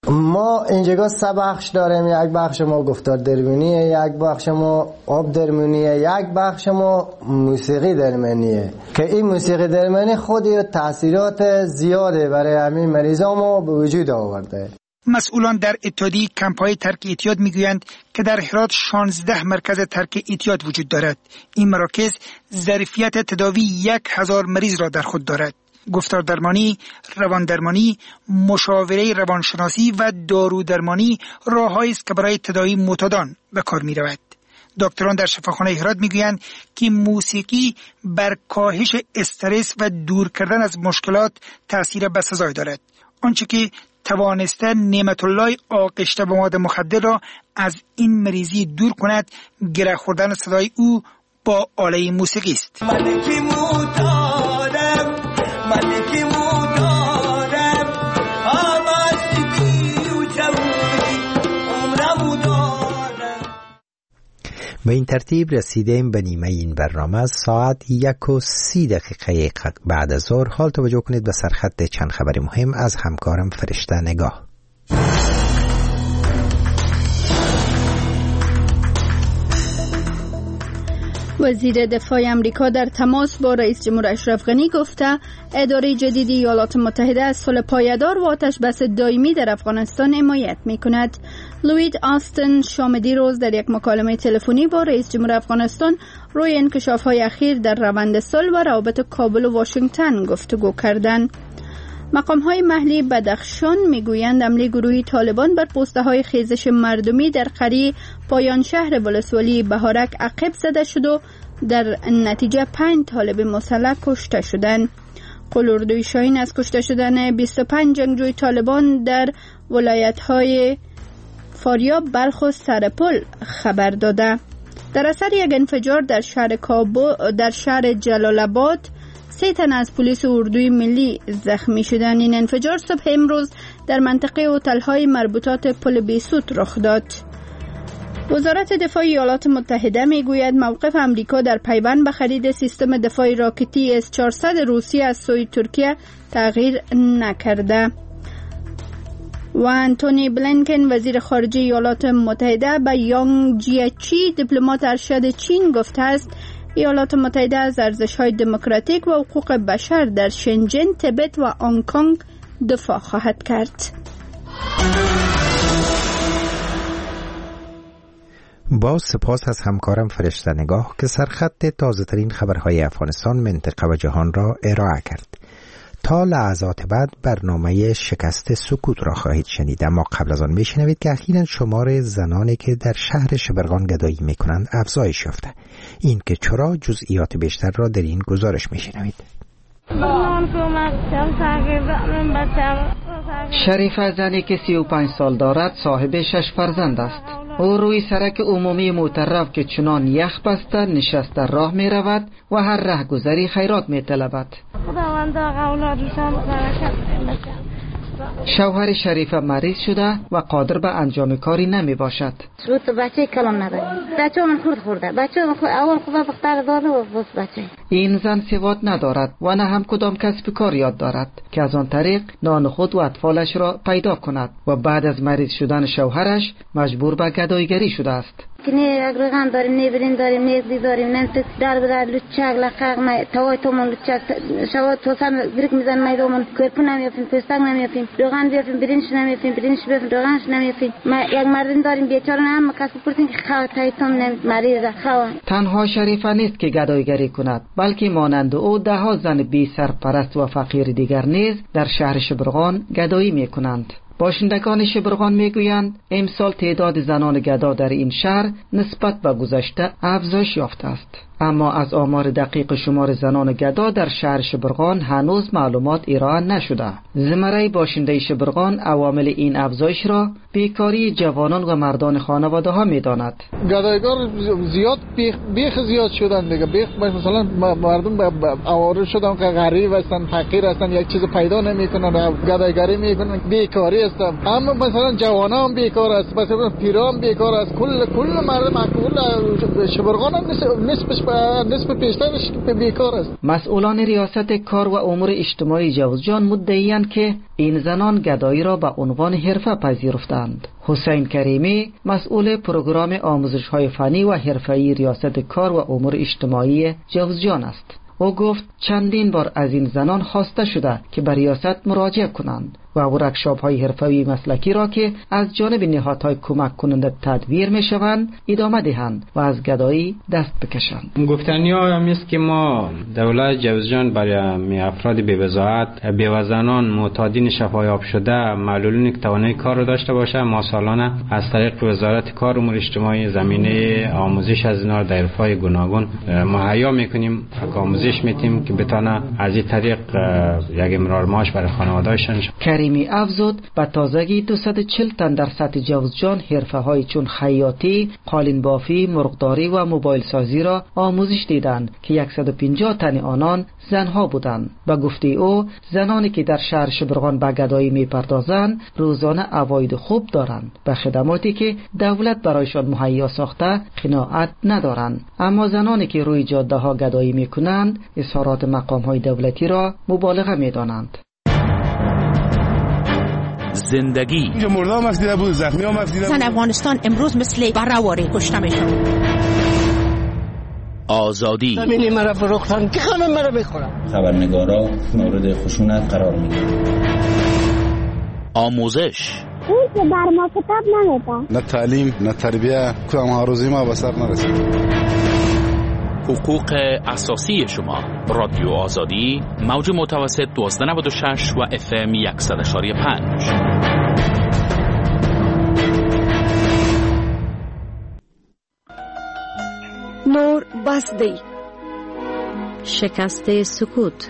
ما اینجا سه بخش داریم. یک بخش ما گفتار درمانیه، یک بخش ما آب درمانیه، یک بخش ما موسیقی درمانیه که این موسیقی درمانی خودی تاثیرات زیاده برای همین مریضا ما به وجود آورده. مسئولان در اتحادیه کمپ‌های ترک اعتیاد میگویند که در هرات شانزده مرکز ترک اعتیاد وجود دارد. این مراکز ظرفیت تداوی یک هزار مریض را در خود دارد. گفتار درمانی، روان درمانی، مشاوره روانشناسی و دارو درمانی راه‌هایی است که برای تداوی معتادان به کار می‌رود. دکتران در شفاخانه هرات میگویند که موسیقی بر کاهش استرس و دور کردن از مشکلات تأثیر بسزای دارد. آنچه که توانسته نعمت الله آغشته به مواد مخدر را از این مریضی دور کند، گره خوردن صدای او با آله موسیقی است. ملکی مودارم، ملکی مودارم، آوازی و جوانی عمرم دارم. به این ترتیب رسیدیم به نیمه این برنامه. ساعت یک و سی دقیقه بعد از ظهر. حال توجه کنید به سرخط چند خبر مهم از همکارم فرشته نگاه. وزیر دفاع امریکا در تماس با رئیس جمهور اشرف غنی گفته اداره جدید ایالات متحده از صلح پایدار و آتش بس دائمی در افغانستان حمایت می‌کند. لوید آستن شام دیروز در یک مکالمه تلفنی با رئیس جمهور افغانستان روی انکشاف‌های اخیر در روند صلح و روابط کابل و واشنگتن گفتگو کردند. مقام‌های محلی بدخشان میگویند حمله گروهی طالبان بر پسته‌های خیزش مردمی در قریه پایان شهر ولسوالی بهارک عقب زده شد و در نتیجه پنج طالب مسلح کشته شدند. قلوردوی شاهین از کشته شدن بیست و پنج جنگجوی طالبان در ولایت‌های فاریاب، بلخ و سرپل خبر داده. در اثر یک انفجار در شهر کابل در شهر جلال آباد سه تن از پلیس اردوی ملی زخمی شدند. این انفجار صبح امروز در منطقه هتل‌های مربوطات پل بیسوت رخ داد. وزارت دفاع ایالات متحده میگوید موقف امریکا در پیوند به خرید سیستم دفاع راکتی اس چهارصد روسیه از سوی ترکیه تغییر نکرده. و انتونی بلینکن وزیر خارجه ایالات متحده به یانگ جیچی دیپلمات ارشد چین گفته است ایالات متحده از ارزش‌های دموکراتیک و حقوق بشر در شنجن، تبت و هنگ کنگ دفاع خواهد کرد. با سپاس از همکارم فرشته نگاه که سرخط تازه ترین خبرهای افغانستان، منطقه و جهان را ارائه کرد. تا لحظات بعد برنامه شکست سکوت را خواهید شنید، اما قبل از آن میشنوید که اخیراً شمار زنانی که در شهر شبرغان گدایی میکنند افزایش یافته. این که چرا، جزئیات بیشتر را در این گزارش میشنوید. شریفه زنی که سی و پنج سال دارد صاحب شش فرزند است. او روی سرک عمومی مترف که چنان یخ بسته نشسته راه می رود و هر رهگذری خیرات می طلبد. شوهر شریفه مریض شده و قادر به انجام کاری نمی باشد. روت بچه کلام نداریم. بچه من خورد خورده. بچه من خورد اول خوبه بختر داده و بس بچه. این زن سواد ندارد و نه هم کدام کسب کار یاد دارد که از آن طریق نان خود و اطفالش را پیدا کند و بعد از مریض شدن شوهرش مجبور به گداییگری شده است. که نه اگرگان داریم، نه برین داریم، نه ازدی داریم، نه در بدر لچک لقاق ما توای تومون لچک شوا توسم گرگ میزن میدومون کرپو نمیافیم، پستک نمیافیم، روغن بیافیم، برینش نمیافیم، برینش بیافیم، روغنش نمیافیم. ما یک مردم داریم بیچاره هم کسی پرسین که خوا تایتون نمی مریض خوا. تنها شریفه نیست که گداییگری کند، بلکه مانند او ده ها زن بی سرپرست و فقیر دیگر نیز در شهر شبرغان گدایی میکنند. باشندگان شبرغان میگویند امسال تعداد زنان گدا در این شهر نسبت به گذشته افزایش یافته است، اما از آمار دقیق شمار زنان گدا در شهر شبرغان هنوز معلومات ارائه نشده. زمره باشنده شبرغان عوامل این افزایش را بیکاری جوانان و مردان خانواده ها میداند. گدایگار زیاد بیخ, بیخ زیاد شدن دیگه. بیخ مثلا مردم آواره شدن که غریب هستن، فقیر هستن، یک چیز پیدا نمیکنن، گدایگری میکنن، بیکاری است. اما مثلا جوانان هم بیکار است، مثلا پیران بیکار است. کل کل مردم کل شبرغان هم نسبش نسبت بیشترش بیکار است. مسئولان ریاست کار و امور اجتماعی جوزجان مدعی‌اند که این زنان گدایی را به عنوان حرفه پذیرفتند. حسین کریمی مسئول پروگرام آموزش‌های فنی و حرفه‌ای ریاست کار و امور اجتماعی جوزجان است. او گفت چندین بار از این زنان خواسته شده که به ریاست مراجعه کنند و ورکشاپ‌های حرفه‌ای مسلکی را که از جانب نهادهای کمک کننده تدبیر می‌شوند ادامه دهند و از گدایی دست بکشند. گفتنی ها هم است که ما دولت جوزجان برای افراد بی‌وضاحت، بی‌وزنان، معتادین شفایاب شده، معلولین که توانایی کار را داشته باشه، ما سالانه از طریق وزارت کار و امور اجتماعی زمینه آموزش از اینا در حرفه‌های گوناگون مهیا می‌کنیم، آموزش می‌دیم که بتونه از این طریق یک امرار معاش برای خانواده‌شان. کریمی افزود به تازگی دویست و چهل تن در سطح جوزجان حرفه‌های چون خیاطی، قالین بافی، مرغداری و موبایل سازی را آموزش دیدند که صد و پنجاه تن آنان زنها بودند. به گفته او زنانی که در شهر شبرغان به گدایی می‌پردازند روزانه عواید خوب دارند. به خدماتی که دولت برایشان مهیا ساخته قناعت ندارند. اما زنانی که روی جاده‌ها گدایی می‌کنند اظهارات مقام‌های دولتی را مبالغه می‌دانند. زندگی اینجا مرده هم افدیده بود، زخمی هم افدیده بود. زن افغانستان امروز مثل برهواری کشته میشن. آزادی زمینی مرا فروختن که خانم مرا بخورم. خبرنگارا مورد خشونت قرار میگیرن. آموزش اون که بر ما کتاب نمیده. نه تعلیم نه تربیه کدام هاروزی ما به سر نرسید. حقوق اساسی شما. رادیو آزادی موج متوسط دوازده نود و شش و اف ام صد و پنج. نور بسدی شکست سکوت.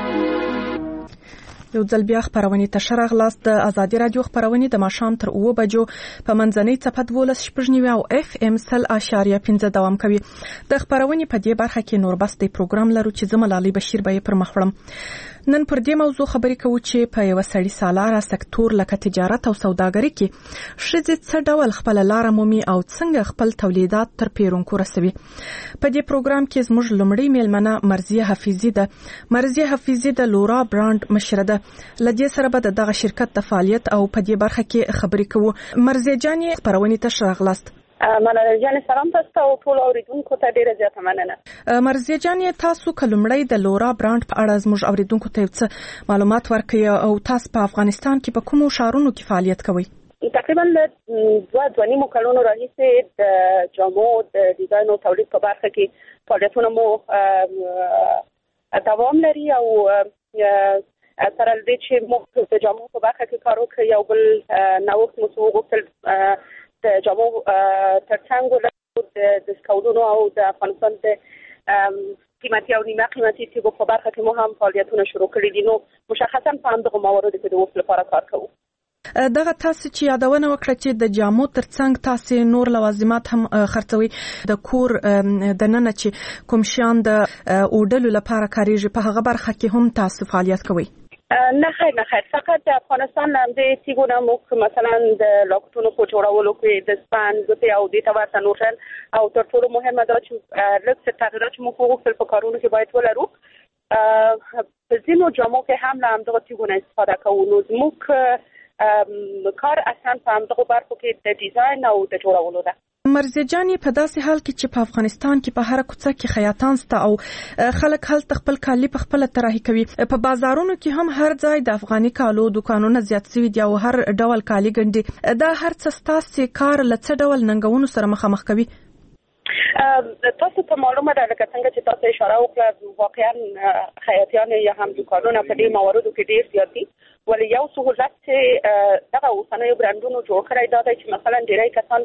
یو ځل بیا خپرونې ته ښه راغلاست. د ازادي راډیو خپرونې د ماښام تر اوه بجو په منځنۍ څپه دولس شپږ نوي او اف ام سل اشاریه پنځه دوام کوي. د خپرونې په دې برخه کې نور بس د پروګرام لرو چې زه ملالۍ بشیر به یې پر مخ وړم. نن پر دې موضوع خبرې کوو چې په یوه سړي سالاره سکتور لکه تجارت او سوداګري کې ښځې څه ډول خپله لاره مومي او څنګه خپل تولیدات تر پیرونکو رسوي. په دې پروګرام کې زموږ لومړۍ میلمنه مرضیه حفیظي ده. مرضیه حفیظي د لورا برانډ مشره ده. له دې سره به د دغه شرکت د فعالیت او په دې برخه کې خبرې کوو. مرضیه جانې خپرونې ته ښه راغلاست. مننه جان، سلام تاسو او ټول اوریدونکو ته ډیره زیاته مننه. مرضیه جان، تاسو کلمړی د لورا برانډ په اړه زموږ اوریدونکو ته څه معلومات ورکړئ او تاسو په افغانستان کې په کومو ښارونو کې فعالیت کوئ؟ تقریبا دوه دوه نیمو کلونو راهیسې د جامو د ډیزاین او تولید په برخه کې فعالیتونه مو دوام لري او سره دې چې مو د جامو په برخه کې کار وکړو. یو بل نوښت مو وغوښتل د جامو ترڅنګ د ډسکاونټونو او د افغانستان د قیمتي او نیمه قیمتي تیږو په برخه کې مو هم فعالیتونه شروع کړي دي. نو مشخصا په همدغه مواردو کې د اوس لپاره کار کوو. دغه تاسو چې یادونه وکړه چې د جامو ترڅنګ تاسو نور لوازمات هم خرڅوي، د کور د ننه چې کوم شیان د اوډلو لپاره کاریږي په هغه برخه کې هم تاسو فعالیت کوئ؟ نه خیر نه خیر، فقط د افغانستان د تیګونه مو مثلا د لاکټونو په جوړولو کې د سپان د او د تواسن نوشل او تر ټولو مهمه دا چې لکه تغیرات چې مو کوو په کارونو کې باید ولرو. په ځینو جامو کې هم له همدغه تیګونه استفاده کوو. نو زموږ کار اصلا په همدغه برخو کې د ډیزاین او د جوړولو ده. مرضیه جان، په داسې حال کې چې په افغانستان کې په هر کوڅه کې خیاطان سته او خلک هلته خپل کالي په خپل طراحي کوي، په بازارونو کې هم هر ځای د افغاني کالو دکانونه زیات شوي دي او هر ډول کالي ګنډي. دا هر څه ستاسو کار له څه ډول ننګونو سره مخامخ کوي؟ تاسو ته معلومه ده لکه څنګه چې تاسو اشاره وکړه، واقعا خیاطیان یا هم دکانونه په دې مواردو کې ډیر زیات دي. ولی یو سهولت چې دغه اوسنیو برانډونو جوړ کړی دا دی چې مثلا ډیری کسان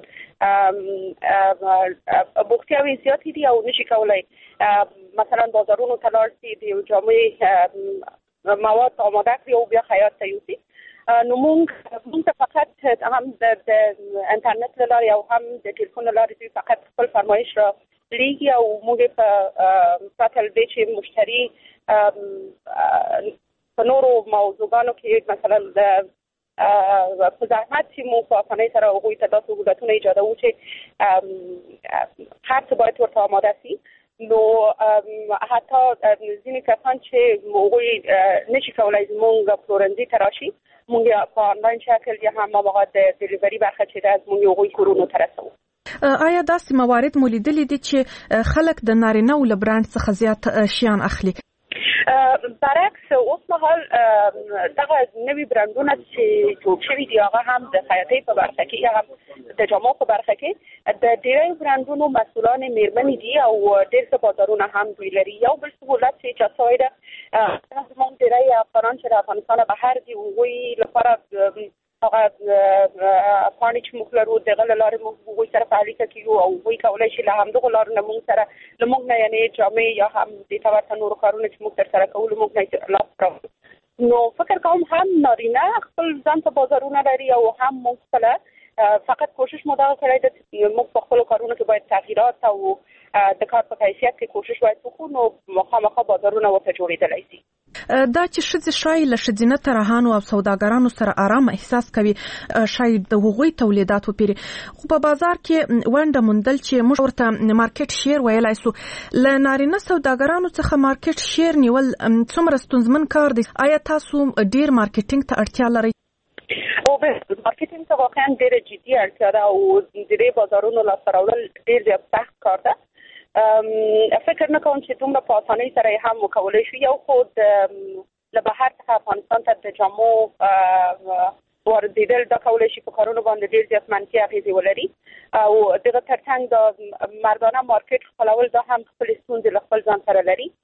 بوختیاوې زیاتې دي او نشي کولی مثلا بازارونو ته لاړ شي د یو جامې مواد آماده کړي او بیا خیاط ته یوسي. نو موږ موږ ته فقط هم د انټرنیټ له لارې او هم د ټلیفون له لارې دوی فقط خپل فرمایش را لیږي او موږ په پرته له دې چې مشتري په نورو موضوعاتو کې مثلا د په زحمت چې مو په اسانۍ سره هغوی ته دا سهولتونه ایجادوو چې هر څه باید ورته آماده شي. نو حتی ځینې کسان چې موږ نشي کولای زموږ پلورنځي ته راشي موږ په آنلاین شکل یا هم مواد ډیلیوري برخه چې د موږ هغوی کورونو ته رسوو. آیا داسې موارد مو لیدلي دي چې خلک د نارینه و له برانډ څخه زیات شیان اخلي؟ برعکس اوس مهال دغه نوي برانډونه چې جوړ شوي دي هغه هم د خیاطۍ په برخه کې یا هم د جامو په برخه کې د ډېرو برانډونو مسؤلان میرمنې دي او ډېر څه بازارونه هم دوی لري. یو بل سهولت چې چاسای ده زموږ ډېری افغانان چې د افغانستان بهر دي هغوی لپاره هغه پاڼې چې موږ لرو دغه له لارې موږ هغوی سره په اړیکه کې یو او هغوی کولی شي له همدغو لارو نه موږ سره له موږ نه یعنې جامې یا هم دې ته ورته نورو کارونه چې موږ ترسره کوو موږ نه لاس راوړو. نو فکر کوم هم نارینه خپل ځان ته بازارونه لري او هم موږ خپله فقط کوشش مو دغه کړی ده چې موږ په خپلو کارونو کې باید تغییرات او د کار په کیفیت کې کوشش باید وکړو نو مخامخا بازارونه ورته جوړېدلی شي. دا چې ښځې ښایي له ښځینه طراحانو او سوداګرانو سره آرام احساس کوي ښایي د هغوی تولیدات وپیري خو په بازار کې ونډه موندل چې موږ ورته مارکیټ شیر ویلی سو له نارینه سوداګرانو څخه مارکیټ شیر نیول څومره ستونزمن کار دی؟ آیا تاسو ډیر مارکیټینګ ته اړتیا لرئ؟ او به مارکیټینګ ته واقعا ډیره جدي اړتیا ده او د دې بازارونو لاسته راوړل ډیر زیات سخت کار ده. فکر نه کوم چې دومره په اسانۍ سره یې هم وکولی شو. یو خو له بهر څخه افغانستان ته د جامو واردېدل دا کولی شي په کارونو باندې ډېر زیات منفي اغېزې ولري او دغه ترڅنګ د مردانه مارکیټ خپلول دا هم خپلې ستونزې له خپل ځان سره لري.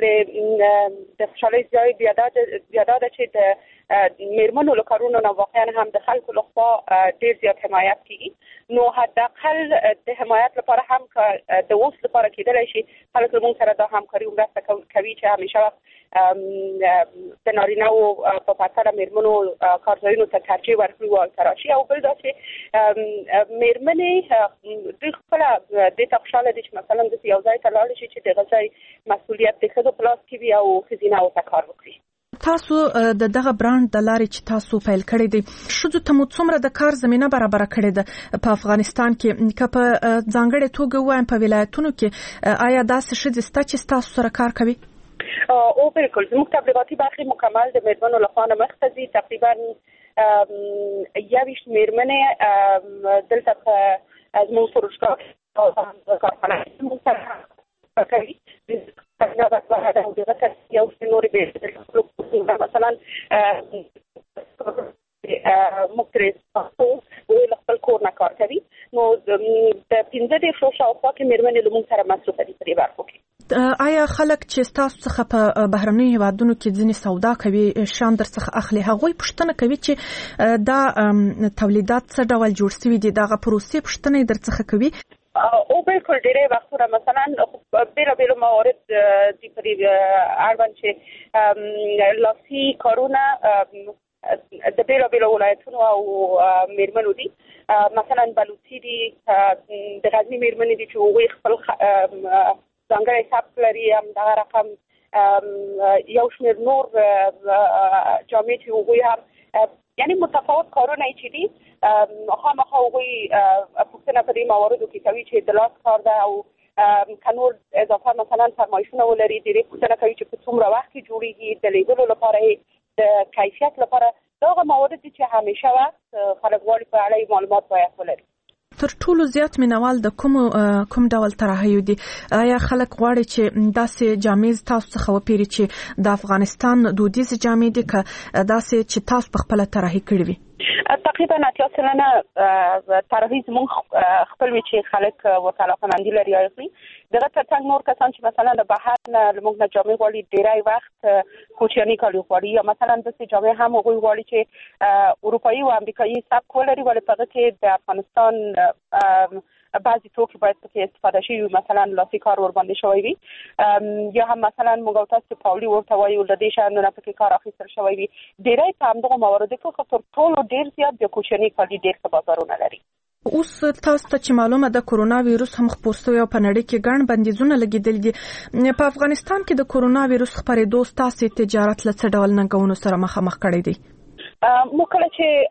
ولې د خوشحالۍ ځای بیا دا ده چې د میرمنو له کارونو نه واقعا هم د خلکو لخوا ډېر زیات حمایت کېږي. نو حداقل د حمایت لپاره هم که د اوس لپاره کېدلی شي خلک له موږ سره دا همکاري ومرسته کوي چې همیشه وخت د نارینه‌و په پرتله میرمنو کارځایونو ته ترجیح ورکړي او هلته راشي. او بل دا چې میرمنې دوی خپله دې ته خوشحاله دي چې مثلا داسې یو ځای ته لاړې شي چې دغه ځای مسؤلیت د ښځو په لاس کې وي او ښځینه ورته کار وکړي. تاسو د دغه برانډ د لارې چې تاسو پیل کړی دی ښځو ته مو څومره د کار زمینه برابره کړې ده په افغانستان کې؟ که په ځانګړې توګه ووایم په ولایتونو کې آیا داسې ښځې شته چې ستاسو سره کار کوي؟ او بالکل زموږ تبلیغاتي برخې مکمل د میرمنو لخوا نه مخته ځي. تقریبا یویشت میرمنې دلته په زموږ فروشګاه کې کارخانه زموږ سره کوي. یو نورې بې مثلا موږ ترې پښتو دوی له خپل کور نه کار کوي. نو د پنځه دېرشو شاوخوا کې میرمنې له موږ سره مصروفه دي په دې برخو کې. آیا خلک چې ستاسو څخه په بهرنیو هیوادونو کې ځینې سودا کوي شیان در څخه اخلي هغوی پوښتنه کوي چې دا تولیدات څه ډول جوړ شوي دي دغه پروسې پوښتنه یې در څخه کوي؟ او بالکل ډېری وختونه مثلا بیلا بیلا موارد دي په دې اړوند چې لاسي کارونه د بیلا بیلا ولایتونو او میرمنو دي. مثلا بلوچي دي د غزني میرمنې دي چې هغوی خپل ځانګړی سبک لري همدغه رقم یو شمېر نور جامې چې هغوی هم یعنی متفاوت کارونه چې دي خامخا هغوی پوښتنه په دې مواردو کې کوي چې د لاس کار ده او که نور اضافه مثلا فرمایشونه ولري ډېرې پوښتنه کوي چې په څومره وخت کې جوړېږي د لیدلو لپاره د کیفیت لپاره دا هغه موارد دي چې همیشه وخت خلک غواړي په اړه معلومات باید ولري. تر ټولو زیات مینوال د کوم کوم ډول طراحیو دي؟ آیا خلک غواړي چې داسې جامې تاسو څخه وپیري چې د افغانستان دودیزې جامې دي که داسې چې تاسو په خپله طراحي کړې وي؟ تقریبا اتیا سلنه طراحي زموږ خپل وي چې خلک ورته علاقه‌مندي لري او اخلي. دغه ترڅنګ نور کسان چې مثلا د بهر نه زموږ نه جامې غواړي ډېری وخت کوچیاني کالي غواړي یا مثلا داسې جامې هم هغوی غواړي چې اروپایي او امریکایي سبک ولري ولې په هغه کې د افغانستان بعضی توکي باید پکې استفاده شي مثلا لاسي کار ورباندې شوی وي یا هم مثلا موږ تاسو پاولي ورته وایو د دې شانو نه پکې کار اخیستل شوی وي. ډېری په همدغه مواردو کې خو تر ټولو ډېر زیات د کوچیاني کالي ډېر ښه بازارونه لري. اوس تاسو ته چې معلومه ده کرونا ویروس هم خپور شوی او په نړۍ کې ګڼ بندیزونه لګېدل دي. په افغانستان کې د کرونا ویروس خپرېدو ستاسو تجارت له څه ډول ننګونو سره مخامخ کړی دی؟ مکله چې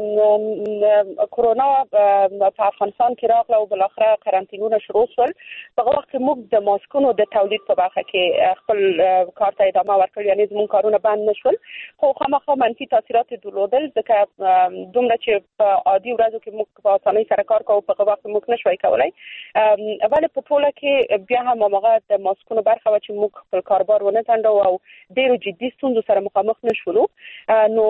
کرونا په افغانستان کې راغله او بالاخره قرنطینونه شروع شول په وخت کې موږ د ماسکونو د تولید په برخه کې خپل کار ته ادامه ورکړ، یعنی زموږ کارونه بند نشول، خو خامخا منفي تاثیرات درلودل ځکه دومره چې په عادي ورځو کې موږ په اسانۍ سره کار کوو په وخت موږ نشوای کولای، ولی په ټوله کې بیا هم هغه د ماسکونو برخه و چې موږ خپل کاروبار ونه تنډو او ډېر جدي ستونزو سره مخامخ نشولو. نو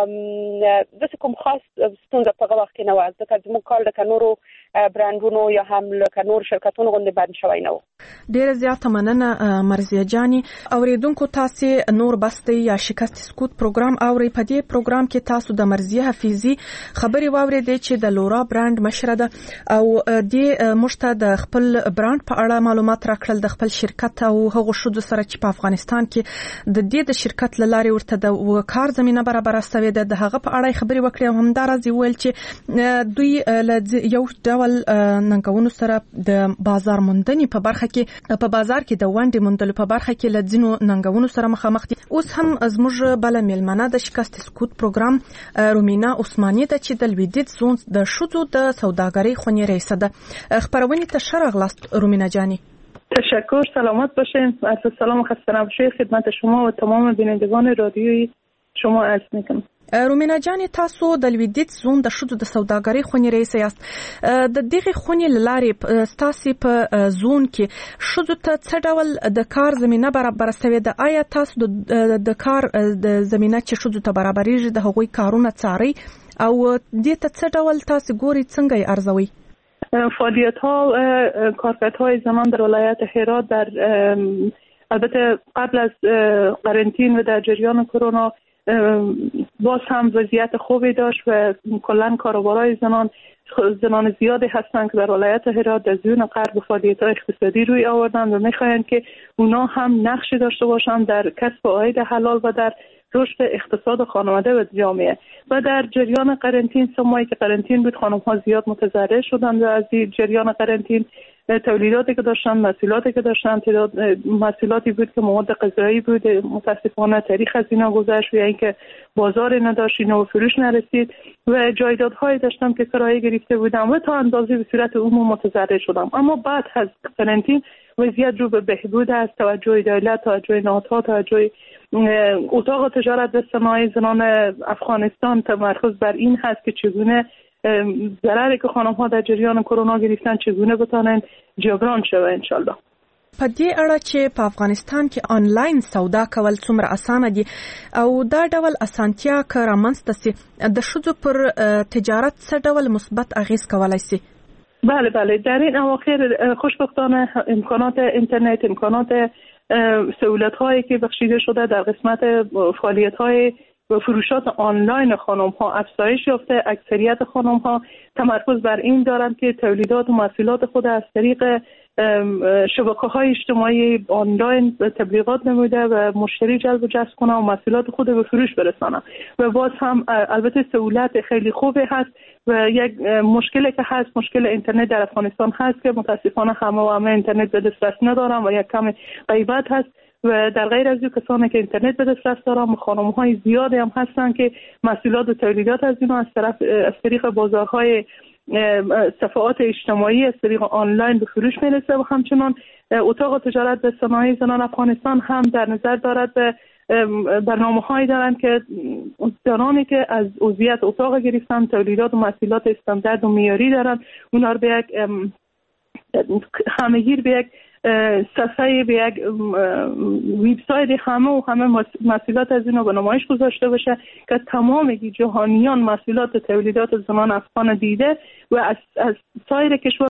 د کوم خاص ستونزه په وخت کې نه و ځکه زموږ کار د نورو برانډونو یا هم له نور شرکتونو غونډه بند شوی نه و. ډېر زیات مننه مرزیه جاني. اوریدونکو تاسو نور بسته یا شکست سکوت پروګرام اوري. په دې پروګرام کې تاسو د مرزیه حفیظي خبري واوریدې چې د لورا برانډ مشره ده او د مشته د خپل برانډ په اړه معلومات راکړل د خپل شرکت او هغه شود سره چې په افغانستان کې د دې د شرکت لاري ورته د کار زمينه برابر استوي د هغه په اړه خبري وکړي او همدارز ویل چې دوی یو ډول ننګونو سره د بازار موندنې په برخه کې په بازار کې د وانډې موندلو په برخه کې لځینو ننګونو سره مخامخ دي. اوس هم زموږ بل میلمنه د شکست سکوت پروګرام رومینا عثماني د چې د لویدیت زون د شوزو د سوداګرۍ خونی رئیس ده. خبرونه ته شرغ لاست رومینا جانی. تشکر، سلامت باشین. از سلام و خسته نباشید خدمت شما و تمام بینندگان رادیوی شما عرض میکنم. رومینا جانی تاسو د لویدیت زون د شوزو د سوداګرۍ خونی رئیس یاست. د دغه خونی لارې ستاسو په زون کې شوزو ته څه ډول د کار زمينه برابر شوی د آیا تاسو د کار د زمينه چې شوزو ته برابرېږي د هغوی کارونه څاري او دې ته څه ډول تاسو ګوري څنګه یې ارزوي؟ فعالیت ها کارکردهای زنان در ولایت هرات در البته قبل از قرنطین و در جریان کرونا باز هم وضعیت خوبی داشت و کلا کاروبارهای زنان زنان زیادی هستند که در ولایت هرات در زون غرب فعالیت‌های اقتصادی روی آوردند و می‌خواهند که اونا هم نقشی داشته باشند در کسب عاید حلال و در رشد اقتصاد خانواده و جامعه. و در جریان قرنطین سه ماهی که قرنطین بود خانم‌ها زیاد متضرر شدند و از این جریان قرنطین تولیداتی که داشتن، محصولاتی که داشتن، تعداد محصولاتی بود که مواد غذایی بود متاسفانه تاریخ از اینا گذشت و اینکه بازار نداشت، اینا به فروش نرسید و جایدادهایی داشتم که کرایه گرفته بودم و تا اندازه به صورت عموم متضرر شدم. اما بعد از قرنطین وضعیت رو به بهبود است، توجه دولت، توجه نهادها، توجه اتاق تجارت و صنایع زنان افغانستان تمرکز بر این هست که چگونه ضرری که خانم‌ها در جریان کرونا گرفتن چگونه بتونن جبران شوه ان شاء الله. په دې اړه چې په افغانستان کې آنلاین سودا کول څومره اسانه دي او دا ډول اسانتیا که رامنځته سي د ښځو پر تجارت څه ډول مثبت اغیز کولای سي؟ بله بله در این اواخر خوشبختانه امکانات اینترنت، امکانات سهولت‌هایی که بخشیده شده در قسمت فعالیت‌های و فروشات آنلاین خانم‌ها افزایش یافته. اکثریت خانم‌ها تمرکز بر این دارند که تولیدات و محصولات خود از طریق شبکه‌های اجتماعی آنلاین تبلیغات نموده و مشتری جلب و جذب کنند و محصولات خود به فروش برسانند. و باز هم البته سهولت خیلی خوبی هست و یک مشکلی که هست مشکل اینترنت در افغانستان هست که متاسفانه همه و همه اینترنت به دسترس ندارن و یک کم غیبت هست. و در غیر از این کسانی که اینترنت به دسترس دارن خانم‌های زیادی هم هستن که محصولات و تولیدات از اینا از طرف از طریق بازارهای صفحات اجتماعی از طریق آنلاین به فروش میرسه و همچنان اتاق تجارت و صنایع زنان افغانستان هم در نظر دارد به برنامه‌هایی دارند که زنانی که از عضویت اتاق گرفتن تولیدات و محصولات استاندارد و معیاری دارند اونا رو به یک همه‌گیر به یک صفحه به یک وبسایت همه و همه محصولات از اینو به نمایش گذاشته بشه که تمام جهانیان محصولات و تولیدات زنان افغان دیده و از, از سایر کشور